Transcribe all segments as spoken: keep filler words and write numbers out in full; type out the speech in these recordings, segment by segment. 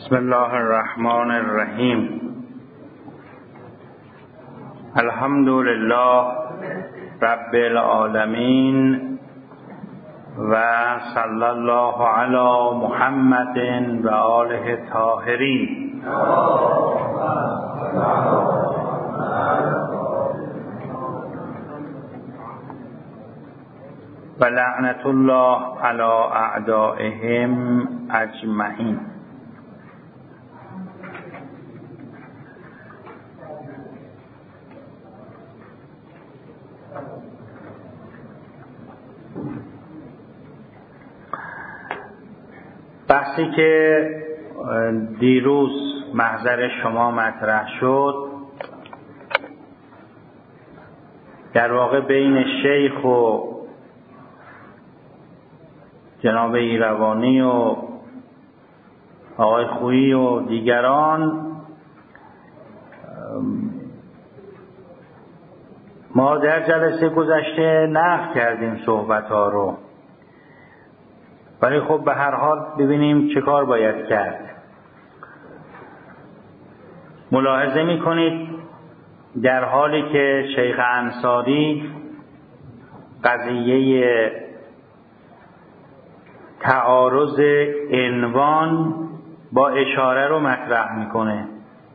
بسم الله الرحمن الرحیم. الحمد لله رب العالمین و صلی الله علی محمد و آله الطاهرین. و لعنت الله علی اعدائهم اجمعین. بحثی که دیروز محضر شما مطرح شد در واقع بین شیخ و جناب ایروانی و آقای خویی و دیگران، ما در جلسه گذشته نقل کردیم صحبت ها رو، ولی خب به هر حال ببینیم چه کار باید کرد. ملاحظه میکنید در حالی که شیخ انصاری قضیه تعارض عنوان با اشاره رو مطرح میکنه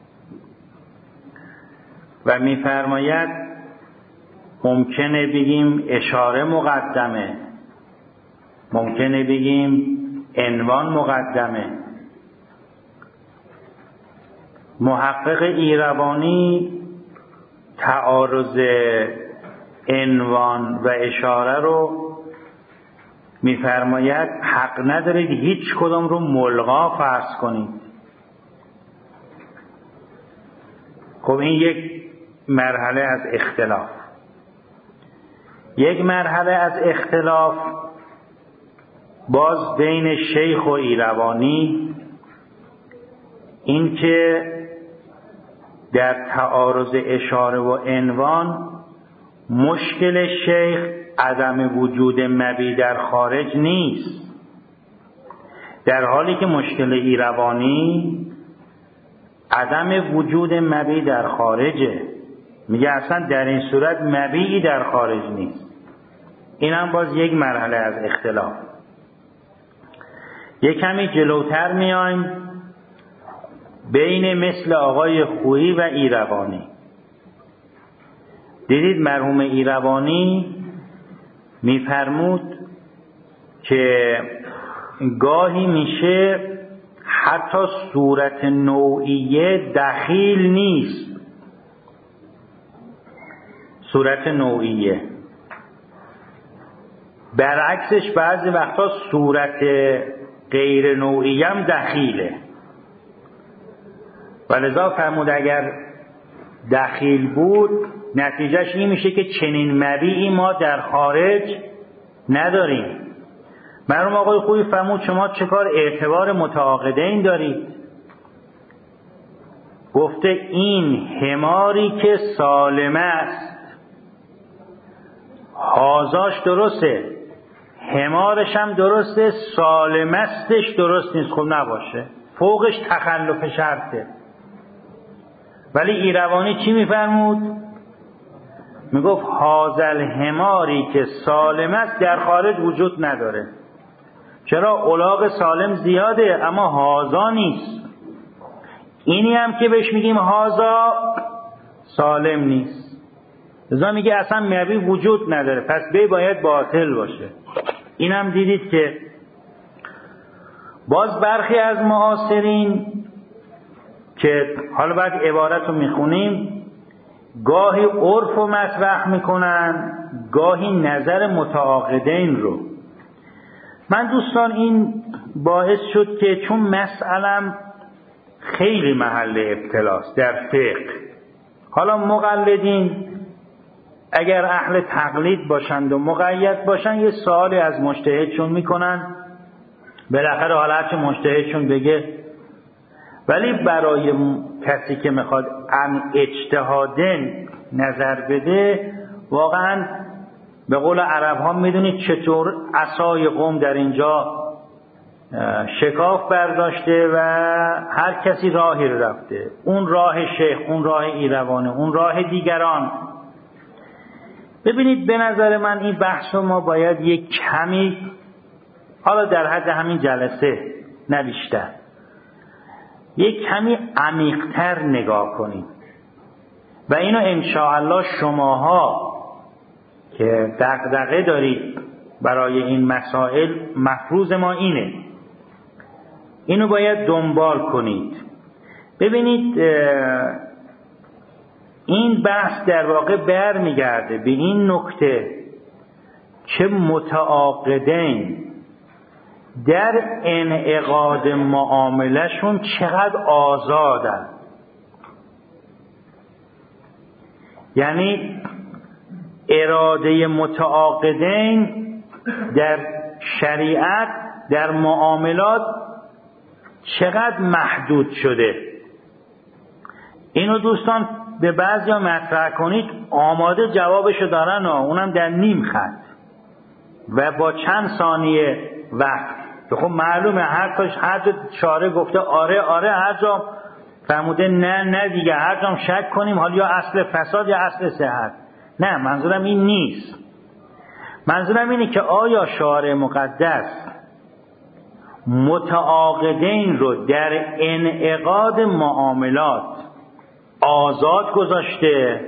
و میفرماید ممکنه بگیم اشاره مقدمه، ممکنه بگیم عنوان مقدمه. محقق ایروانی تعارض عنوان و اشاره رو میفرماید حق ندارید هیچ کدام رو ملغا فرض کنید. خب این یک مرحله از اختلاف. یک مرحله از اختلاف باز بین شیخ و ایروانی، این که در تعارض اشاره و عنوان مشکل شیخ عدم وجود مبی در خارج نیست، در حالی که مشکل ایروانی عدم وجود مبی در خارجه. میگه اصلا در این صورت مبیی در خارج نیست. این هم باز یک مرحله از اختلاف. یک کمی جلوتر میایم بین مثل آقای خویی و ایروانی. دیدید مرحوم ایروانی میفرمود که گاهی میشه حتی صورت نوعیه دخیل نیست. صورت نوعیه برعکسش بعضی وقتا صورت غیر نوعیه هم دخیله. ولذا فرمود اگر دخیل بود نتیجهش این میشه که چنین مبیعی ما در خارج نداریم. مرحوم آقای خویی فرمود شما چه کار اعتبار متعاقدین دارید؟ گفته این حماری که سالم است هازاش درسته، حمارش هم درسته، سالمستش درست نیست. خب نباشه، فوقش تخلف شرطه. ولی ایروانی چی میفرمود؟ میگفت هازل حماری که سالم است در خارج وجود نداره. چرا؟ الاغ سالم زیاده اما هازا نیست. اینی هم که بهش میگیم هازا سالم نیست. لذا میگه اصلا مبی وجود نداره، پس بی باید باطل باشه. این هم دیدید که باز برخی از معاصرین که حالا بعد عبارت رو میخونیم گاهی عرف رو مطرح میکنن، گاهی نظر متعاقدین رو. من دوستان این باعث شد که چون مسئلم خیلی محل ابتلاست در فقه، حالا مقلدین اگر اهل تقلید باشند و مقید باشن یه سوالی از مجتهدشون میکنن، بالاخره حالا هرچه مجتهدشون بگه. ولی برای کسی که میخواد عن اجتهادن نظر بده، واقعا به قول عرب ها میدونید چطور عصای قوم در اینجا شکاف برداشته و هر کسی راهی رو رفته، اون راه شیخ، اون راه ایروانه، اون راه دیگران. ببینید به نظر من این بحث رو ما باید یک کمی، حالا در حد همین جلسه نه بیشتر، یک کمی عمیق‌تر نگاه کنیم و اینو انشاءالله شماها که دغدغه دارید برای این مسائل، مفروض ما اینه، اینو باید دنبال کنید. ببینید این بحث در واقع برمیگرده به این نکته که متعاقدین در انعقاد معاملهشون چقدر آزادن. یعنی اراده متعاقدین در شریعت در معاملات چقدر محدود شده. اینو دوستان به بعضی ها مطرح کنید، آماده جوابشو دارن و اونم در نیم خط و با چند ثانیه وقت. خب معلومه هر کاش هر جا چاره گفته آره آره، هر جا فرموده نه نه دیگه، هر جا شک کنیم حالا یا اصل فساد یا اصل صحت. نه، منظورم این نیست. منظورم اینه که آیا شارع مقدس متعاقدین رو در انعقاد معاملات آزاد گذاشته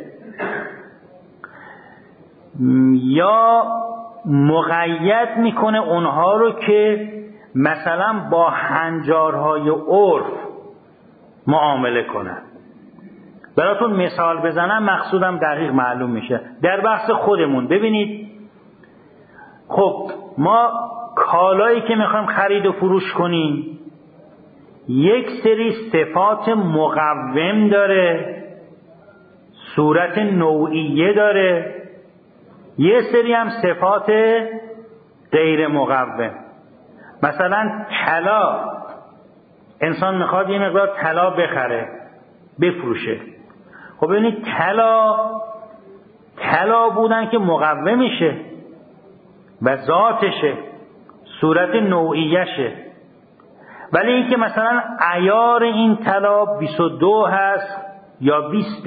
یا مقید میکنه اونها رو که مثلا با هنجارهای عرف معامله کنن؟ براتون مثال بزنم مقصودم دقیق معلوم میشه. در بحث خودمون ببینید، خب ما کالایی که میخوایم خرید و فروش کنیم یک سری صفات مقوم داره، صورت نوعیه داره، یه سری هم صفات غیر مقوم. مثلا طلا، انسان میخواد یه مقدار طلا بخره بفروشه. خب ببینید طلا طلا بودن که مقوم میشه و ذاتشه، صورت نوعیشه. ولی این که مثلا عیار این طلا بیست و دو هست یا بیست،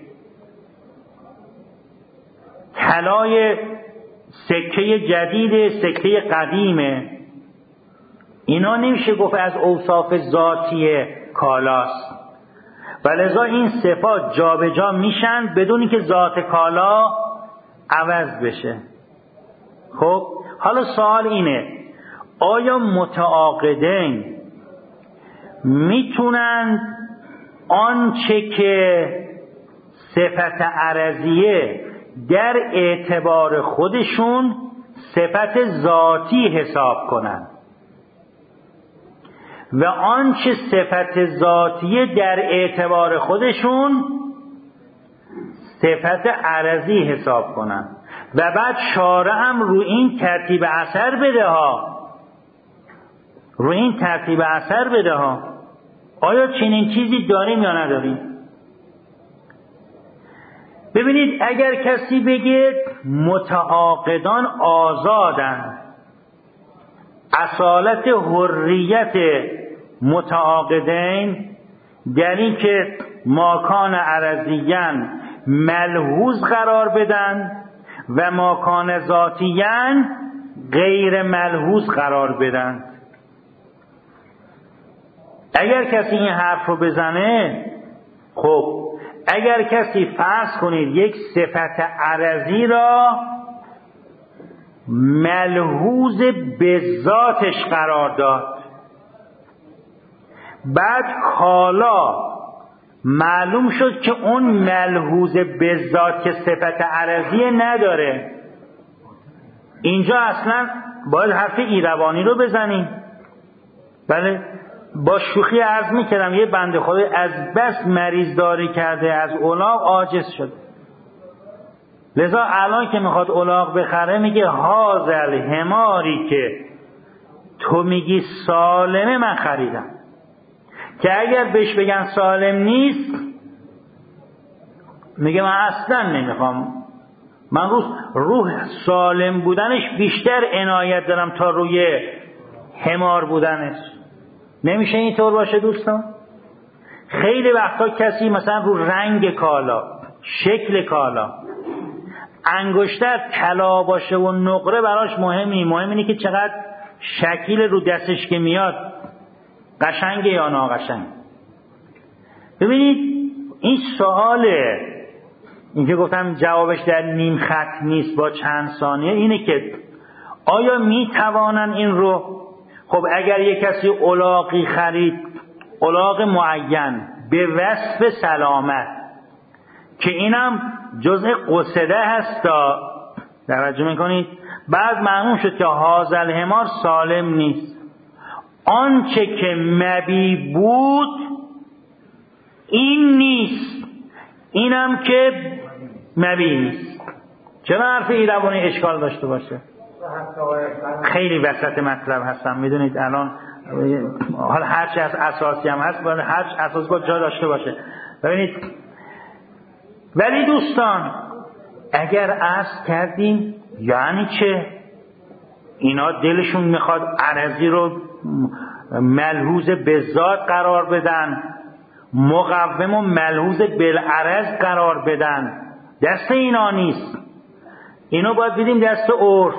طلای سکه جدید سکه قدیمه، اینا نمیشه گفت از اوصاف ذاتی کالاست. ولذا این صفات جابجا میشن بدون اینکه ذات کالا عوض بشه. خب حالا سوال اینه، آیا متعاقدین میتونن آنچه که صفت عرضیه در اعتبار خودشون صفت ذاتی حساب کنن و آنچه صفت ذاتیه در اعتبار خودشون صفت عرضی حساب کنن و بعد شارع هم رو این ترتیب اثر بده ها رو این ترتیب اثر بده ها آیا چنین چیزی داریم یا نداریم؟ ببینید اگر کسی بگه متعاقدان آزادن، اصالت حریت متعاقدین در این که ماکان عرضیان ملحوظ قرار بدن و ماکان ذاتیان غیر ملحوظ قرار بدن. اگر کسی این حرف رو بزنه، خب اگر کسی فرض کنید یک صفت عرضی را ملحوظ به ذاتش قرار داد، بعد کالا معلوم شد که اون ملحوظ به ذات که صفت عرضی نداره، اینجا اصلا باید حرف ایروانی رو بزنیم. بله، با شوخی عرض میکردم یه بنده خدای از بس مریض داری کرده از الاغ عاجز شد، لذا الان که میخواد الاغ بخره میگه هازل حماری که تو میگی سالمه من خریدم، که اگر بهش بگن سالم نیست میگه من اصلا نمیخوام، من روح, روح سالم بودنش بیشتر عنایت دارم تا روی حمار بودنش. نمیشه اینطور باشه دوستان؟ خیلی وقتا کسی مثلا رو رنگ کالا، شکل کالا، انگشتر طلا باشه و نقره براش مهمی، مهم اینه که چقدر شکل رو دستش که میاد قشنگه یا ناقشنگ. ببینید این سواله، این که گفتم جوابش در نیم خط نیست با چند ثانیه، اینه که آیا میتوانن این رو، خب اگر یک کسی الاغی خرید، الاغ معین به وصف سلامت که اینم جزء قصده هستا، توجه میکنید، بعد معلوم شد که هذا الحمار سالم نیست، آنچه که مبی بود این نیست، اینم که مبی نیست. چرا حرف ایروانی اشکال داشته باشه؟ خیلی وسط مطلب هستم، میدونید الان حالا هرچی از اساسی هم هست باید هر اساس باید جا داشته باشه. ببینید ولی دوستان اگر عرض کردیم یعنی چه؟ اینا دلشون میخواد عرضی رو ملحوظ به ذات قرار بدن، مقوم و ملحوظ بالعرض قرار بدن، دست اینا نیست. اینو باید بدیم دست عرف،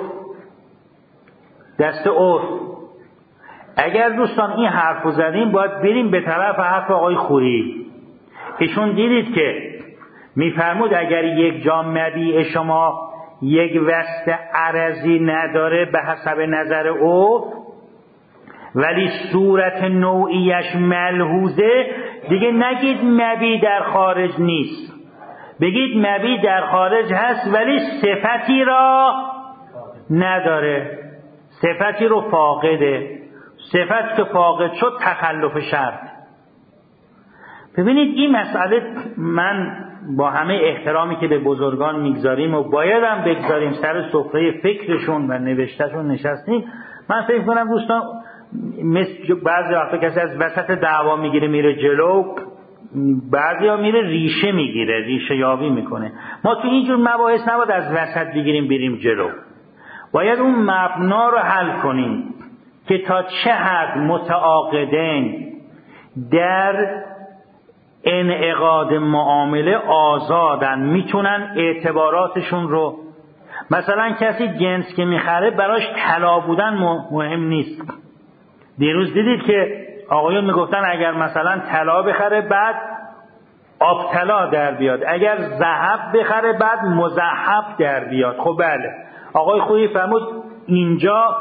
دست عرف. اگر دوستان این حرفو زدیم باید بریم به طرف حرف آقای خویی. ایشون دیدید که میفرمود اگر یک جام مبیع شما یک وصف عرضی نداره به حسب نظر او ولی صورت نوعیش ملحوظه، دیگه نگید مبیع در خارج نیست، بگید مبیع در خارج هست ولی صفتی را نداره، صفتی رو فاقده، صفت که فاقد شد تخلف شرط. ببینید این مسئله، من با همه احترامی که به بزرگان میگذاریم و باید هم بگذاریم سر سفره فکرشون و نوشتهشون نشستیم، من فکر کنم دوستان مثل بعضی وقتا کسی از وسط دعوا میگیره میره جلو، بعضی ها میره ریشه میگیره، ریشه یابی میکنه. ما تو اینجور مباحث نباید از وسط بگیریم بریم جلو، باید اون مبنا رو حل کنیم که تا چه حد متعاقدین در انعقاد معامله آزادن، میتونن اعتباراتشون رو، مثلا کسی جنس که میخره براش طلا بودن مهم نیست. دیروز دیدید که آقایون میگفتن اگر مثلا طلا بخره بعد آب طلا در بیاد، اگر ذهب بخره بعد مذهب در بیاد. خب بله، آقای خویی فرمود اینجا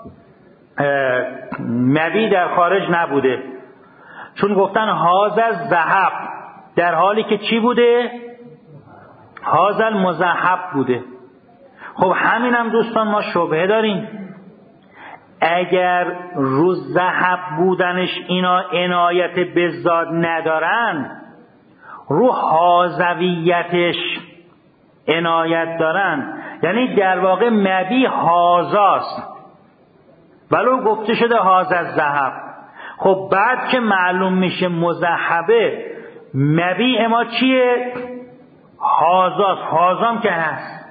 مبیع در خارج نبوده، چون گفتن هذا ذهب، در حالی که چی بوده؟ هذا المذهب بوده. خب همین هم دوستان ما شبهه داریم، اگر رو ذهب بودنش اینا عنایت به ذات ندارن، رو حاذویتش عنایت دارن، یعنی در واقع مبیع هازاست ولو گفته شده هازا الذهب. خب بعد که معلوم میشه مذهبه، مبیع ما چیه؟ هازاست، هازام که هست.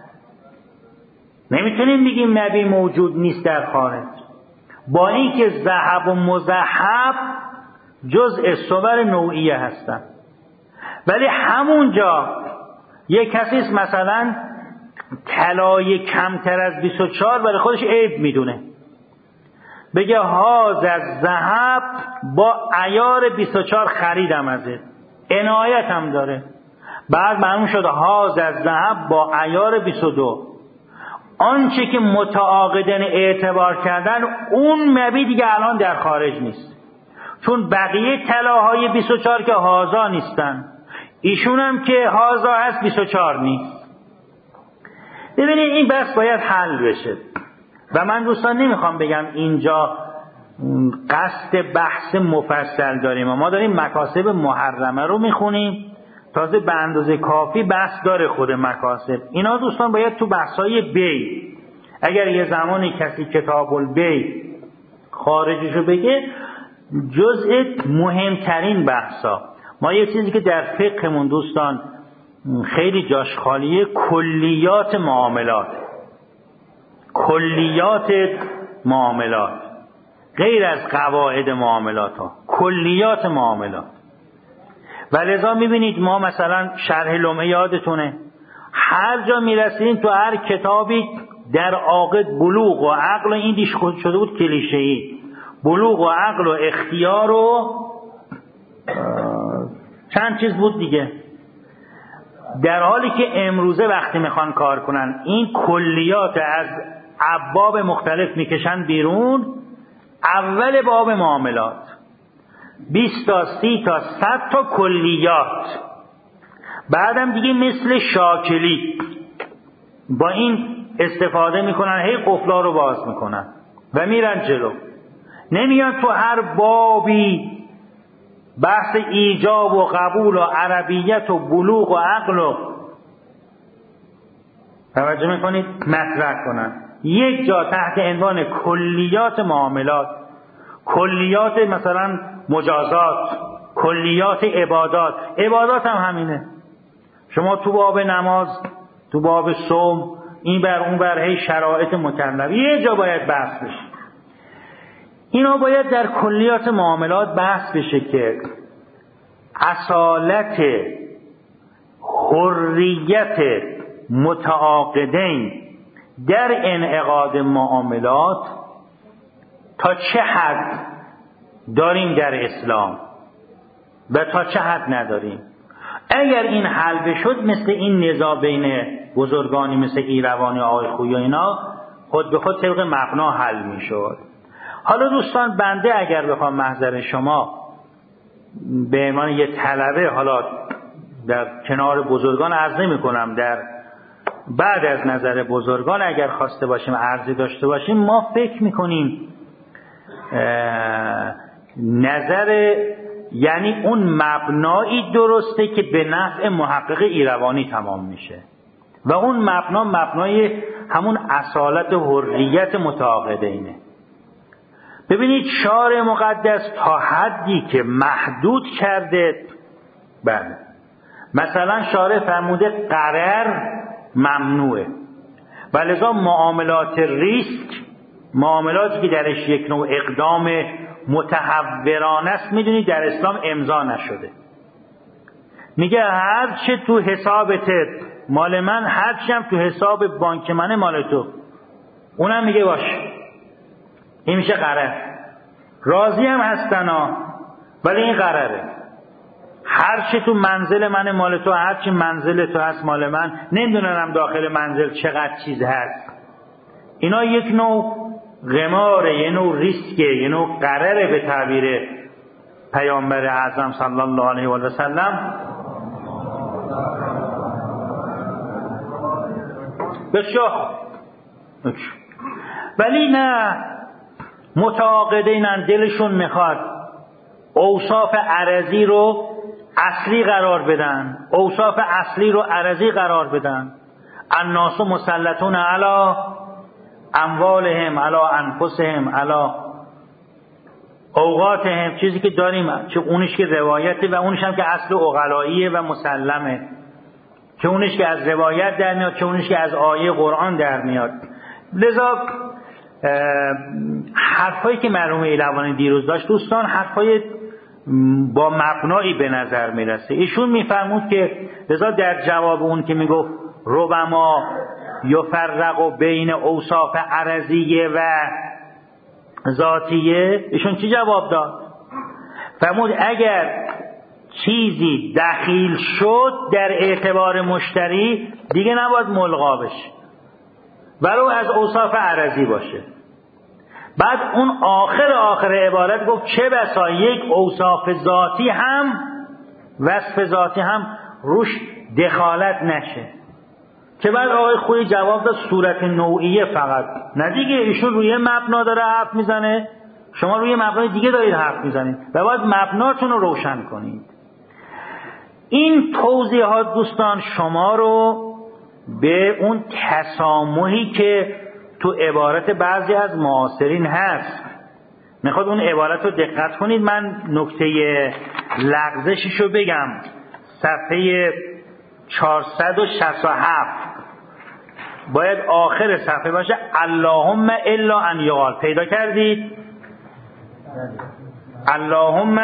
نمیتونیم بگیم مبیع موجود نیست در خارج، با اینکه ذهب و مذهب جزء صور نوعیه هستن. ولی همونجا یک کسی است مثلا طلای کمتر از بیست و چهار برای خودش عیب میدونه، بگه هاذا الذهب با عیار بیست و چهار خریدم ازت، عنایت هم داره. بعد معلوم شد هاذا الذهب با عیار بیست و دو. آنچه که متعاقدن اعتبار کردن اون مبیع دیگه الان در خارج نیست، چون بقیه طلاهای بیست و چهار که هازا نیستن، ایشون هم که هازا هست بیست و چهار نیست. ببینید این بحث باید حل بشه و من دوستان نمیخوام بگم اینجا قصد بحث مفصل داریم، ما داریم مکاسب محرمه رو میخونیم، تازه به اندازه کافی بحث داره خود مکاسب. اینا دوستان باید تو بحثای بی، اگر یه زمانی کسی کتاب البی خارجشو بگه، جزء مهمترین بحثا. ما یه چیزی که در فقهمون دوستان خیلی جاش خالیه، کلیات معاملات، کلیات معاملات. غیر از قواعد معاملات ها، کلیات معاملات. و لذا میبینید ما مثلا شرح لمعه یادتونه، هر جا میرسیم تو هر کتابی در عاقد بلوغ و عقل و این دیش شده بود کلیشه‌ای، بلوغ و عقل و اختیار و چند چیز بود دیگه. در حالی که امروزه وقتی میخوان کار کنن این کلیات از ابواب مختلف میکشن بیرون، اول باب معاملات بیست تا سی تا صد تا کلیات، بعدم دیگه مثل شاکلی با این استفاده میکنن، هی قفلا رو باز میکنن و میرن جلو. نمیان تو هر بابی بحث ایجاب و قبول و عربیت و بلوغ و عقل و توجه میکنید مطرح کنن. یک جا تحت عنوان کلیات معاملات، کلیات مثلا مجازات، کلیات عبادات، عبادات هم همینه. شما تو باب نماز، تو باب صوم، این بر اون بر هی شرایط مکلف، یه جا باید بحث بشه. اینا باید در کلیات معاملات بحث بشه که اصالت حریت متعاقدین در انعقاد معاملات تا چه حد داریم در اسلام و تا چه حد نداریم. اگر این حل بشد، مثل این نزاع بین بزرگانی مثل ایروانی و آقای خویی و اینا خود به خود طبق مبنا حل میشد. حالا دوستان بنده اگر بخوام محضر شما به عنوان یه طلبه، حالا در کنار بزرگان عرض نمی کنم، در بعد از نظر بزرگان اگر خواسته باشیم عرضی داشته باشیم، ما فکر میکنیم نظر یعنی اون مبنایی درسته که به نفع محقق ایروانی تمام میشه و اون مبنا مبنای همون اصالت و حریت متعاقدینه. ببینید شارع مقدس تا حدی که محدود کرده، بله مثلا شارع فرموده قرار ممنوعه و لذا معاملات ریسک، معاملاتی که درش یک نوع اقدام متحورانه است، میدونید در اسلام امضا نشده. میگه هر چه تو حسابت مال من، هر چی هم تو حساب بانک منه مال تو. اونم میگه باش، این میشه قرار. راضی هم هستن ها، ولی این قراره. هر چی تو منزل من مال تو، هر چی منزل تو هست مال من. نمیدونم داخل منزل چقدر چیز هست. اینا یک نوع قماره، یه نوع ریسکه، یه نوع قراره به تعبیر پیامبر اعظم صلی الله علیه و سلم. بسیار ولی نه، متعاقدینن دلشون میخواد اوصاف عرضی رو اصلی قرار بدن، اوصاف اصلی رو عرضی قرار بدن. الناس مسلطون علی اموالهم، علی انفسهم، علی اوقاتهم، چیزی که داریم، چه اونش که روایته و اونش هم که اصل عقلاییه و مسلمه، چه اونش که از روایت در میاد، چه اونش که از آیه قرآن در میاد. لذا حرفایی که مرحوم ایلوانی دیروز داشت دوستان، حرفای با مبنایی به نظر میرسه. ایشون میفرمود که لذا در جواب اون که میگفت ربما یفرق بین اوصاف عرضیه و ذاتیه، ایشون چی جواب داد؟ فرمود اگر چیزی دخیل شد در اعتبار مشتری دیگه نباید ملغا بشه ولو از اوصاف عرضی باشه. بعد اون آخر آخر عبارت گفت چه بسا یک اوصاف ذاتی هم، وصف ذاتی هم روش دخالت نشه. که بعد آقای خویی جواب داد صورت نوعیه فقط، نه دیگه. ایشون روی مبنا داره حرف میزنه، شما روی مبنای دیگه دارید حرف میزنید و باید مبناتون رو روشن کنید. این توضیحات دوستان شما رو به اون تسامحی که تو عبارت بعضی از معاصرین هست، میخواد اون عبارت رو دقت کنید. من نکته لغزشش رو بگم، صفحه چهارصد و شصت و هفت باید آخر صفحه باشه. اللهم الا ان یقال، پیدا کردید؟ اللهم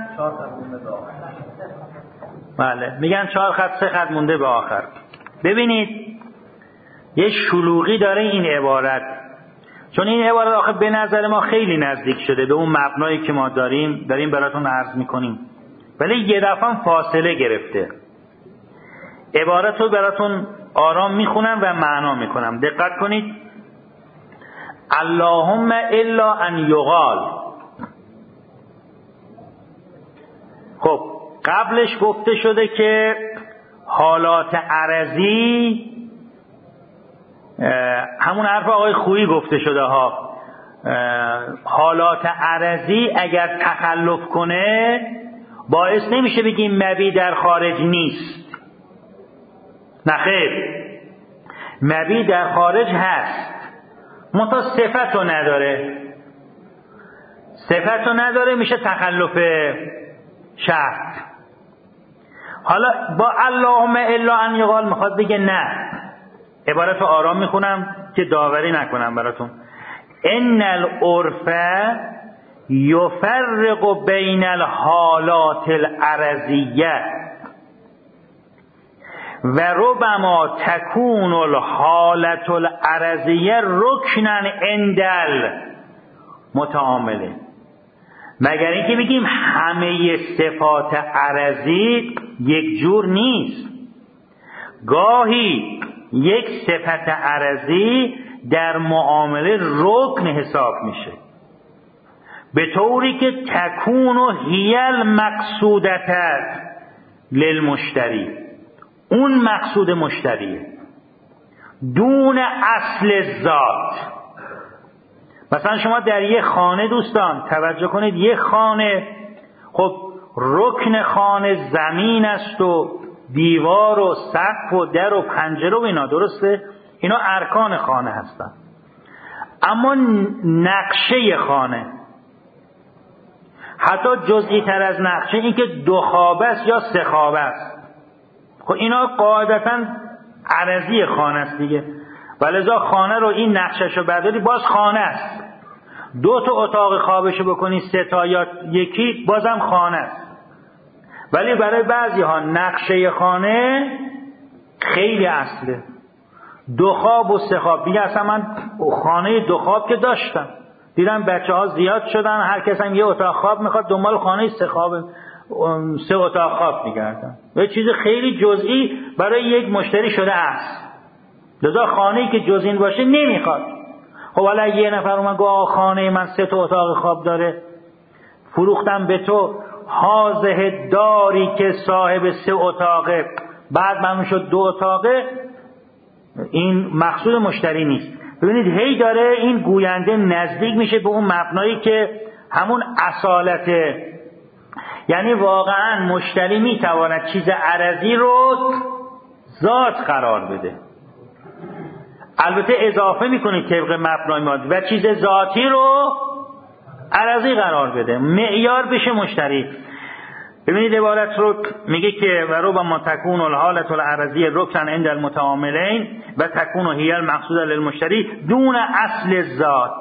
بله میگن چهار خط سه خط مونده به آخر. ببینید یه شلوغی داره این عبارت، چون این عبارت آخه به نظر ما خیلی نزدیک شده به اون مبنایی که ما داریم داریم براتون عرض میکنیم، ولی یه دفعه فاصله گرفته. عبارت رو براتون آرام میخونم و معنا میکنم، دقت کنید. اللهم الا ان یقال. خب قبلش گفته شده که حالات عرضی، همون حرف آقای خویی گفته شده ها، حالات عرضی اگر تخلف کنه باعث نمیشه بگیم مبی در خارج نیست. نخیر، مبی در خارج هست، منتها صفت رو نداره. صفت رو نداره میشه تخلف شرط. حالا با اللهم الا ان یقال میخواد بگه نه. عبارت رو آرام میخونم که داوری نکنم براتون. ان العرف یفرق بین الحالات العرضیه و ربما تکون الحالت العرضیه رکنا عند المتعامله. مگر اینکه بگیم همه صفات عرضی یک جور نیست. گاهی یک صفت عرضی در معامله رکن حساب میشه، به طوری که تکون و هی المقصودت للمشتری، اون مقصود مشتریه دون اصل ذات. مثلا شما در یه خانه دوستان توجه کنید، یه خانه خب رکن خانه زمین است و دیوار و سقف و در و پنجره و اینا، درسته؟ اینا ارکان خانه هستن. اما نقشه خانه، حتی جزئی تر از نقشه، این که دو خوابه است یا سه خوابه است، خب اینا قاعدتا عرضی خانه است دیگه. ولذا خانه رو این نقشه‌شو برداری باز خانه است. دو تا اتاق خوابشو بکنی سه تا یا یکی بازم خانه است. ولی برای بعضی ها نقشه خانه خیلی اصله. دو خواب و سه خواب. دیگه اصلا من خانه دو خواب که داشتم، دیدم بچه ها زیاد شدن، هر کس هم یه اتاق خواب میخواد، دنبال خانه سه خواب سه اتاق خواب میگردن. یه چیز خیلی جزئی برای یک مشتری شده است. لذا خانه‌ای که جزئی باشه نمیخواد. خب حالا یه نفر اومد گفت خانه من سه تا اتاق خواب داره، فروختم به تو حاضه داری که صاحب سه اتاقه، بعد من شد دو اتاقه، این مقصود مشتری نیست. ببینید هی داره این گوینده نزدیک میشه به اون مبنایی که همون اصالته. یعنی واقعا مشتری میتواند چیز عرضی رو ذات قرار بده، البته اضافه میکنه طبق مبنای مادی، و چیز ذاتی رو عرضی قرار بده، معیار بشه مشتری. ببینید عبارت رو میگه که و ربما تکون الحالت العرضی رکن عند المتعاملین و تکون هی المقصود للمشتری دون اصل ذات،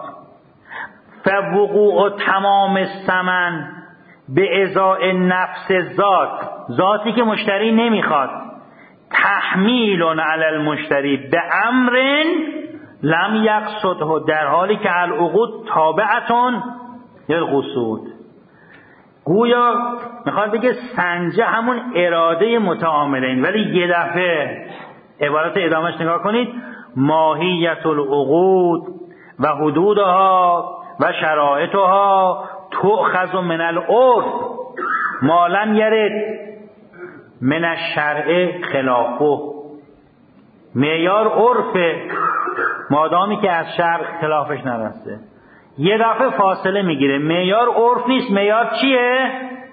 فوقوع تمام الثمن به ازای نفس ذات، ذاتی که مشتری نمیخواد، تحمیل علی المشتری به امر لم یقصده، در حالی که العقود تابعتون للقصود. گویا میخواد بگه سنجه همون اراده متعاملین، ولی یه دفعه عبارت ادامهش نگاه کنید، ماهیت العقود و حدودها و شرایطها تؤخذ من العرف ما لم یرد من الشرع خلافه. معیار عرفه مادامی که از شرع خلافش نرسته. یه دفعه فاصله میگیره، معیار عرف نیست، معیار چیه؟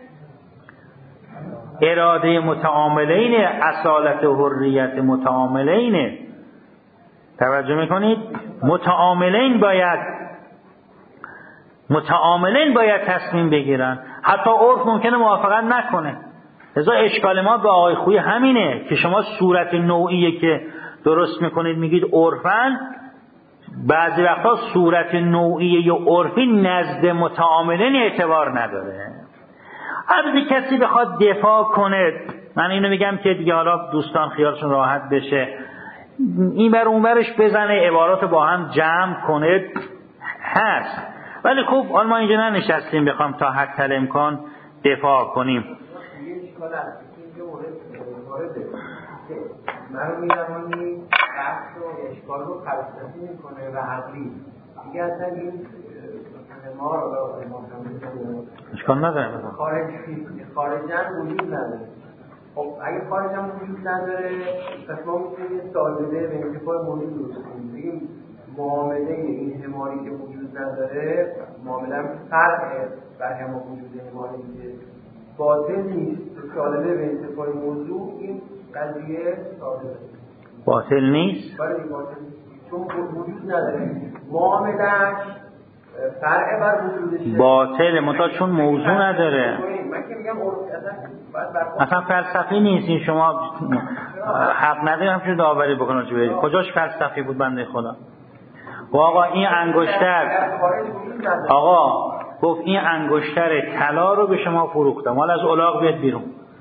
اراده متعاملین، اصالت و حریت متعاملین. توجه میکنید؟ متعاملین باید متعاملین باید تصمیم بگیرن، حتی عرف ممکنه موافقت نکنه. لذا اشکال ما به آقای خویی همینه که شما صورت نوعیه که درست میکنید میگید عرفن، بعضی وقتا صورت نوعیه یا عرفی نزد متعاملین اعتبار نداره. البته کسی بخواد دفاع کنه، من اینو میگم که دیگه حالا دوستان خیالشون راحت بشه، این بر اون برش بزنه، عبارات با هم جمع کنه هست، ولی خب حالا ما اینجا ننشستیم بخوام تا حد امکان دفاع کنیم. مرحوم ایرانی بحث و اشکال رو فلسفی میکنه و عقلی دیگه اصلا این ما رو اشکال نداره خارج خارجن وجود نداره. خب اگه خارجن وجود نداره پس ما میتونیم سایده به انتفاع موجود درست کنیم، بگیم معامله این حماری که وجود نداره معامله هم فرقه بر هما وجود حماری که باطل نیست، سایده به انتفاع موضوع این قضیه ساده باطل نیست؟ بله باطل نیست، چون وجود نداره، معامله‌اش فرع بر وجودشه. باطل منتها چون موضوع نداره. من که میگم اصلا فلسفی نیست. این شما حق ندارید همچون داوری بکنید چه کجاش فلسفی بود بنده خدا. و آقا این انگشتر آقا گفت این انگشتر طلا رو به شما فروختم، حالا از الاغ بیاد بیرون.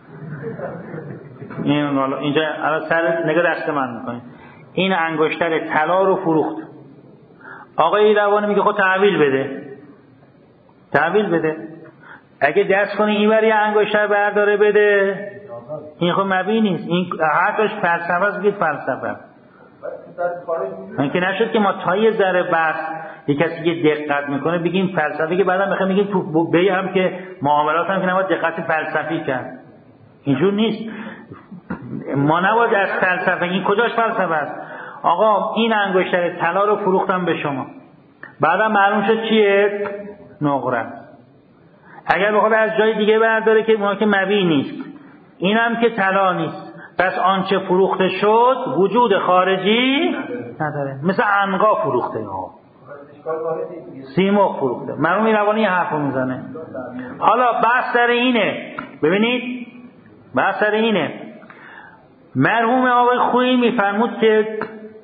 این حالا اینجا الان سر نگاه دست من میکنید، این انگشتر طلا رو فروخت. آقای روانی میگه خود تحویل بده، تحویل بده. اگه دست کنی این بری انگشتر برداره بده، این خود مبی نیست، این حرفش فلسفه است. بگید فلسفه من که نشد که ما تا یه ذره بس یک کسی که دقت میکنه بگیم فلسفه، که بعدا بخوام میگیم تو بی هم که معاملات هم که نباید دقت فلسفی کرد. اینجور نیست. ما نباید از فلسفه، این کجاش فلسفه است؟ آقا این انگشتر طلا رو فروختم به شما، بعدا معلوم شد چیه؟ نقره. اگر بخواد از جای دیگه برداره که ما که مبی نیست، اینم که طلا نیست، پس آنچه فروخته شد وجود خارجی نداره. مثل عنقا فروخته ها، سیمرغ فروخته. مرحوم روانی حرف میزنه. حالا بحث سر اینه، ببینید بحث سر اینه. مرحوم آقای خویی میفرمود که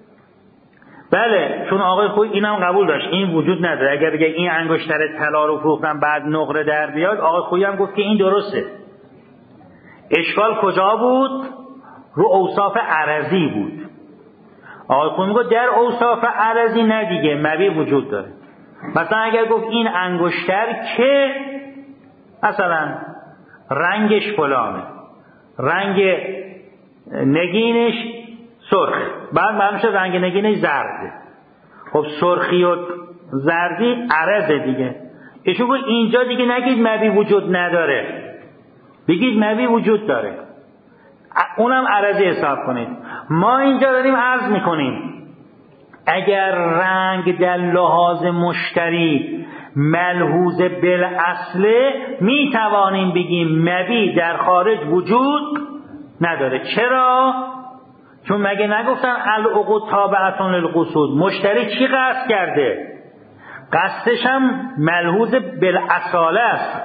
بله، چون آقای خویی اینم قبول داشت این وجود نداره، اگر بگه این انگشتر طلا رو فروختن بعد نقره در بیاد، آقای خویی هم گفت که این درسته. اشکال کجا بود؟ رو اوصاف عرضی بود. آقای خویی میگه در اوصاف عرضی نه دیگه مبی وجود داره. مثلا اگر گفت این انگشتر که مثلا رنگش فلانه، رنگ نگینش سرخ، بعد معلوم شد رنگ نگینش زرده، خب سرخی و زردی عرضه دیگه. ایشون گفت اینجا دیگه نگید مبی وجود نداره، بگید مبی وجود داره، اونم عرضی حساب کنید. ما اینجا داریم عرض میکنیم اگر رنگ در لحاظ مشتری ملحوظ بالاصله میتوانیم بگیم مبی در خارج وجود نداره. چرا؟ چون مگه نگفتن العقود تابعتون للقصود؟ مشتری چی قصد کرده؟ قصدش هم ملحوظ بالاصاله است.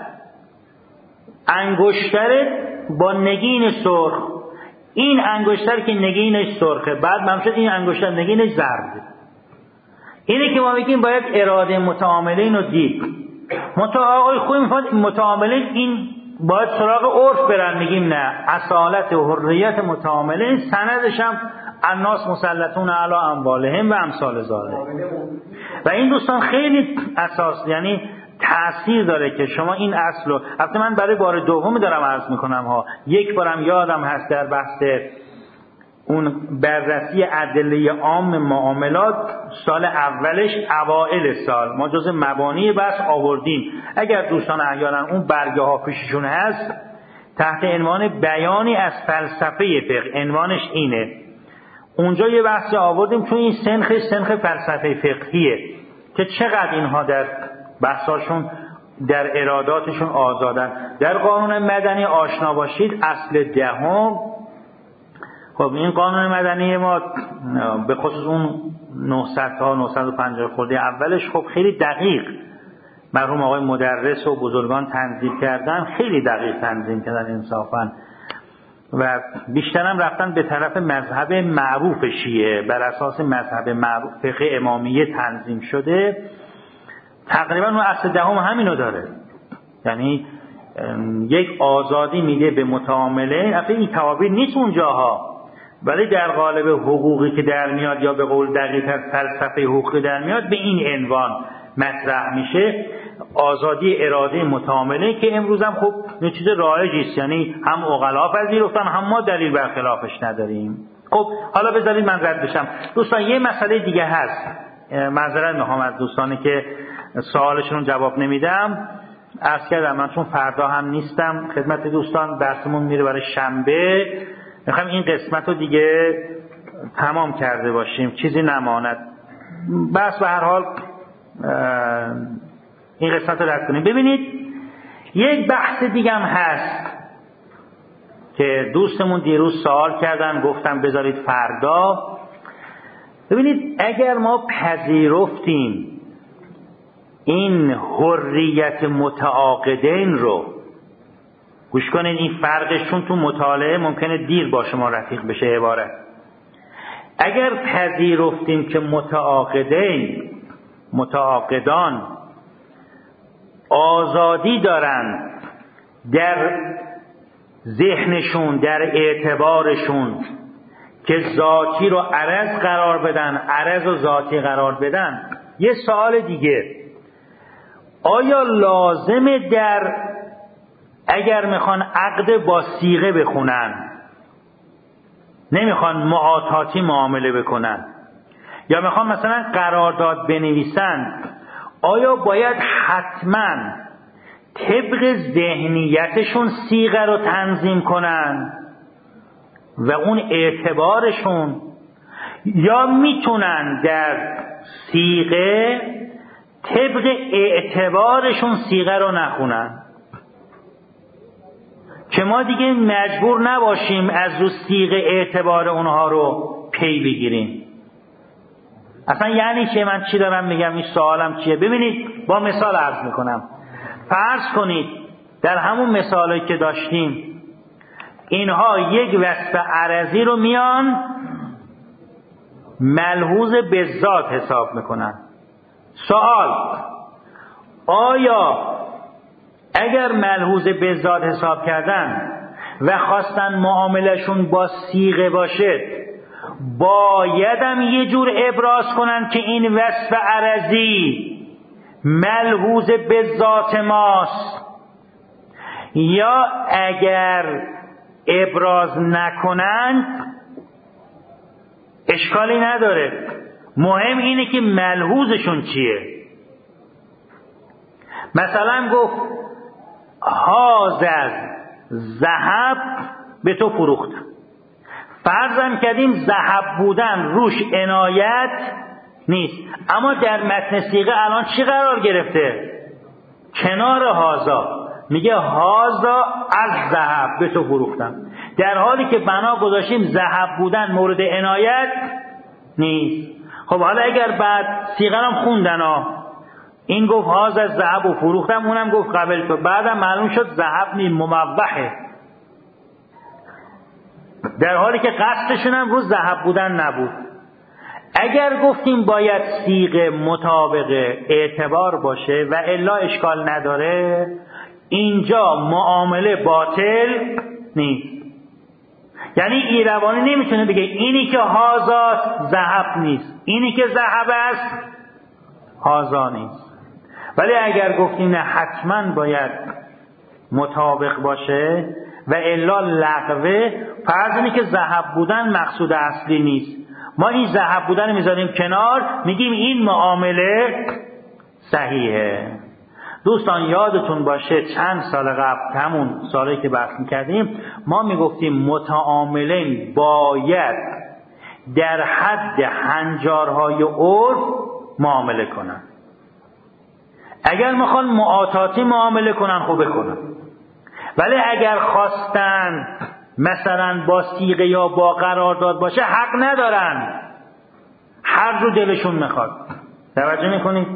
انگشتر با نگین سرخ، این انگشتر که نگینش سرخه، بعد ممشد این انگشتر نگینش زرده. اینه که ما میگیم باید اراده متعاملین رو دید. متعامل خوی میفاد متعاملین این باید سراغ عرف برن، میگیم نه، اصالت و حریت متعاملین سندش هم الناس مسلطون علی اموالهم و امثال ذالک. و این دوستان خیلی اساس، یعنی تأثیر داره که شما این اصل رو، البته من برای بار دومی دارم عرض میکنم ها، یک بارم یادم هست در بحث اون بررسی ادله عام معاملات سال اولش اوائل سال ما جز مبانی بحث آوردیم. اگر دوستان احیانا اون برگه ها پیششون هست، تحت عنوان بیانی از فلسفه فقه، عنوانش اینه، اونجا یه بحثی آوردیم چون این سنخ سنخ فلسفه فقهیه که چقدر اینها در بحثاشون در اراداتشون آزادن. در قانون مدنی آشنا باشید، اصل دهم. خب این قانون مدنی ما به خصوص اون نهصد تا نهصد و پنجاه خورده اولش خب خیلی دقیق مرحوم آقای مدرس و بزرگان تنظیم کردن، خیلی دقیق تنظیم کردن انصافا. و بیشترم رفتن به طرف مذهب معروف شیعه، بر اساس مذهب معروف فقه امامیه تنظیم شده. تقریبا اون اصل دهم همینو داره، یعنی یک آزادی میده به متعامله. اصلا این تعابیر نیست اونجاها، ولی در قالب حقوقی که در میاد یا به قول دقیق‌تر فلسفه حقوقی در میاد به این عنوان مطرح میشه، آزادی اراده متعامله، که امروز هم خب یه چیز رایجی است، یعنی هم عقلا پذیرفتن هم ما دلیل بر خلافش نداریم. خب حالا بذارید من رد بشم. دوستان یه مسئله دیگه هست، معذرت میخوام از دوستانی که سوالشون جواب نمیدم، عرض کردم من چون فردا هم نیستم خدمت دوستان، درسمون میره برای شنبه، میخوام این قسمت رو دیگه تمام کرده باشیم، چیزی نماند. بس به هر حال این قسمت رو رد کنیم. ببینید یک بحث دیگه هم هست که دوستمون دیروز سوال کردن، گفتم بذارید فردا. ببینید اگر ما پذیرفتیم این حریت متعاقدین رو، گوش کنید این فرقشون تو مطالعه ممکنه دیر با شما رفیق بشه عبارت، اگر پذیرفتیم که متعاقدین متعاقدان آزادی دارن در ذهنشون، در اعتبارشون، که ذاتی رو عرض قرار بدن، عرض و ذاتی قرار بدن، یه سوال دیگه، آیا لازمه در اگر میخوان عقد با صیغه بخونن، نمیخوان معاطاتی معامله بکنن، یا میخوان مثلا قرارداد بنویسن، آیا باید حتما طبق ذهنیتشون صیغه رو تنظیم کنن و اون اعتبارشون، یا میتونن در صیغه طبق اعتبارشون صیغه رو نخونن که ما دیگه مجبور نباشیم از رو صیغه اعتبار اونها رو پی بگیریم؟ اصلا یعنی چه؟ من چی دارم میگم؟ این سوالم چیه؟ ببینید با مثال عرض میکنم. فرض کنید در همون مثالی که داشتیم اینها یک وصف عرضی رو میان ملحوظ به ذات حساب میکنن. سوال، آیا اگر ملحوظ به ذات حساب کردن و خواستن معاملشون با صیغه باشه، بایدم یه جور ابراز کنن که این وصف عرضی ملحوظ به ذات ماست، یا اگر ابراز نکنند اشکالی نداره، مهم اینه که ملحوظشون چیه. مثلا گفت هازر ذهب به تو فروختم، فرضاً کردیم ذهب بودن روش عنایت نیست، اما در متن صیغه الان چی قرار گرفته؟ کنار هازا، میگه هازا از ذهب به تو فروختم، در حالی که بنا گذاشتیم ذهب بودن مورد عنایت نیست. خب حالا اگر بعد صیغه هم خوندن ها، این گفت هاز از ذهب و فروختم، اونم گفت قبل تو، بعدم معلوم شد ذهب نی مموحه، در حالی که قصدشون هم رو ذهب بودن نبود. اگر گفتیم باید صیغه مطابق اعتبار باشه و الا اشکال نداره، اینجا معامله باطل نیست. یعنی ایروانی نمیتونه بگه اینی که هازاست ذهب نیست، اینی که ذهب است هازا نیست. ولی اگر گفتیم نه حتما باید مطابق باشه و الا لغوه، فرض اینه که ذهب بودن مقصود اصلی نیست، ما این ذهب بودن میذاریم کنار، میگیم این معامله صحیحه. دوستان یادتون باشه چند سال قبل، همون سالی که بحث میکردیم، ما میگفتیم متعاملین باید در حد هنجارهای عرف معامله کنن. اگر میخوان معاطاتی معامله کنن خوب بکنن، ولی اگر خواستن مثلا با صیغه یا با قرارداد باشه حق ندارن، هر جو دلشون میخواد. توجه میکنید؟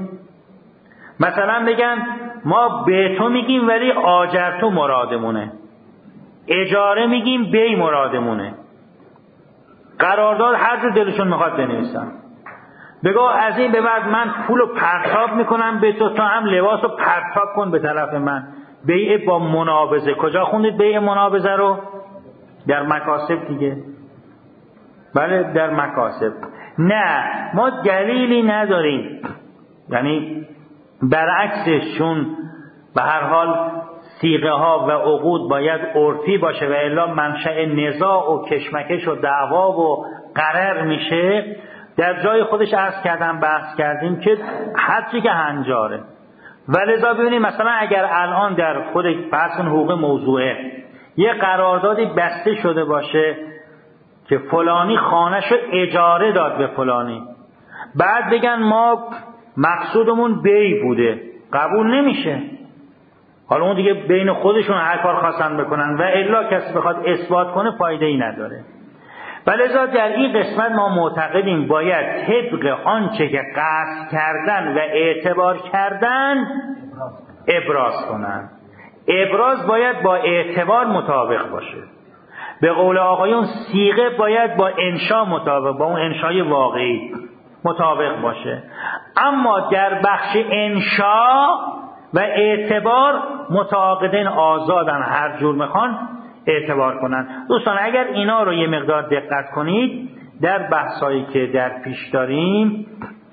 مثلا بگن ما به تو میگیم ولی آجر تو مرادمونه، اجاره میگیم بی مرادمونه. قرارداد هر جور دلشون میخواد بنویسن. بگو از این به بعد من پولو پرتاب میکنم به تو، تا هم لباسو پرتاب کن به طرف من. بیع با منابضه. کجا خوندید بیع منابضه رو؟ در مکاسب دیگه. بله در مکاسب. نه ما دلیلی نداریم، یعنی برعکسشون به هر حال صیغه ها و عقود باید عرفی باشه و الا منشأ نزاع و کشمکش و دعوا و قرر میشه. در جای خودش عرض کردم بحث کردیم که هرچی که هنجاره. ولذا ببینید مثلا اگر الان در خود بحث حقوق موضوعه یه قراردادی بسته شده باشه که فلانی خانه‌شو اجاره داد به فلانی، بعد بگن ما مقصودمون بی بوده، قبول نمیشه. حالا اون دیگه بین خودشون هر کار خواستن بکنن و الا کسی بخواد اثبات کنه فایده ای نداره. ولذا در این قسمت ما معتقدیم باید طبق آنچه که قصد کردن و اعتبار کردن ابراز کنن. ابراز باید با اعتبار مطابق باشه. به قول آقایون صیغه باید با انشا مطابق، با اون انشای واقعی مطابق باشه. اما در بخش انشا و اعتبار متعاقدین آزادن، هر جور میخوان اعتبار کنن. دوستان اگر اینا رو یه مقدار دقت کنید در بحثایی که در پیش داریم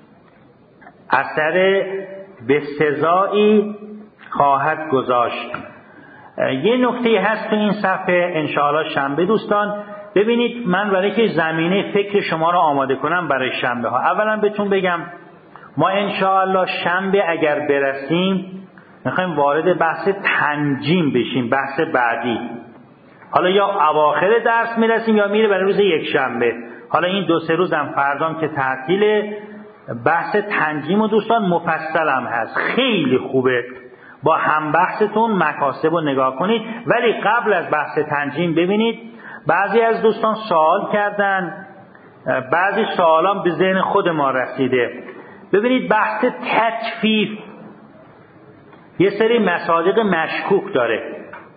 اثر به سزایی خواهد گذاشت. یه نکته هست تو این صفحه انشاءالله شنبه دوستان ببینید، من برای که زمینه فکر شما رو آماده کنم برای شنبه ها، اولا بهتون بگم ما انشاءالله شنبه اگر برسیم میخوایم وارد بحث تنجیم بشیم، بحث بعدی. حالا یا اواخر درس میرسیم یا میره برای روز یک شنبه. حالا این دو سه روزم فردام که تعطیل، بحث تنجیم و دوستان مفصل هم هست، خیلی خوبه با هم بحثتون مکاسب رو نگاه کنید. ولی قبل از بحث تنجیم ببینید بعضی از دوستان سوال کردن، بعضی سوالام به ذهن خود ما رسیده. ببینید بحث تطفیف یه سری مصادیق مشکوک داره.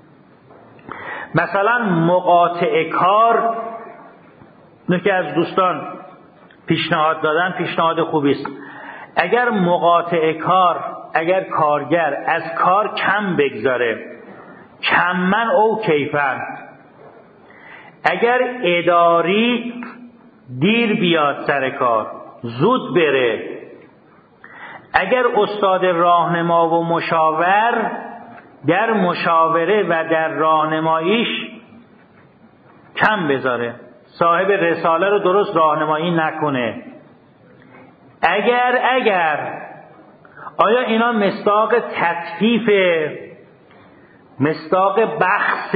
مثلا مقاطع کار، نکته از دوستان پیشنهاد دادن پیشنهاد خوبی است. اگر مقاطع کار، اگر کارگر از کار کم بگذاره، کمن او کیفن، اگر اداری دیر بیاد سر کار زود بره، اگر استاد راهنما و مشاور در مشاوره و در راهنماییش کم بذاره، صاحب رساله رو درست راهنمایی نکنه، اگر اگر آیا اینا مصداق تطفیف، مصداق بخص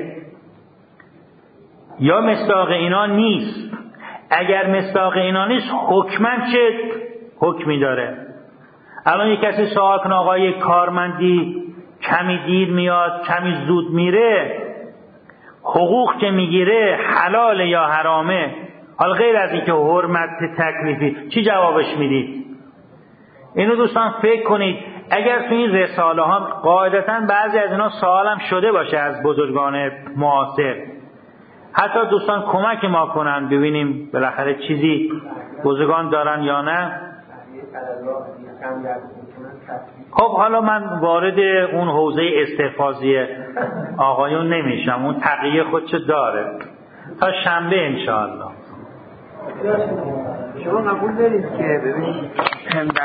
یا مصداق اینا نیست؟ اگر مصداق اینا نیست حکماً چه حکمی داره؟ الان یک کسی سوال کنه آقای کارمندی کمی دیر میاد کمی زود میره، حقوق که میگیره حلال یا حرامه؟ حالا غیر از این که حرمت تکلیفی چی جوابش میدید؟ اینو دوستان فکر کنید. اگر تو این رساله ها قاعدتاً بعضی از اینا سوال هم شده باشه از بزرگان معاصر، حتی دوستان کمک ما کنن ببینیم بالاخره چیزی بزرگان دارن یا نه. خب حالا من وارد اون حوزه استحفاظی آقایون نمیشم، اون تقیه خودشو داره. تا شنبه انشاءالله. شما قبول دارید که ببینید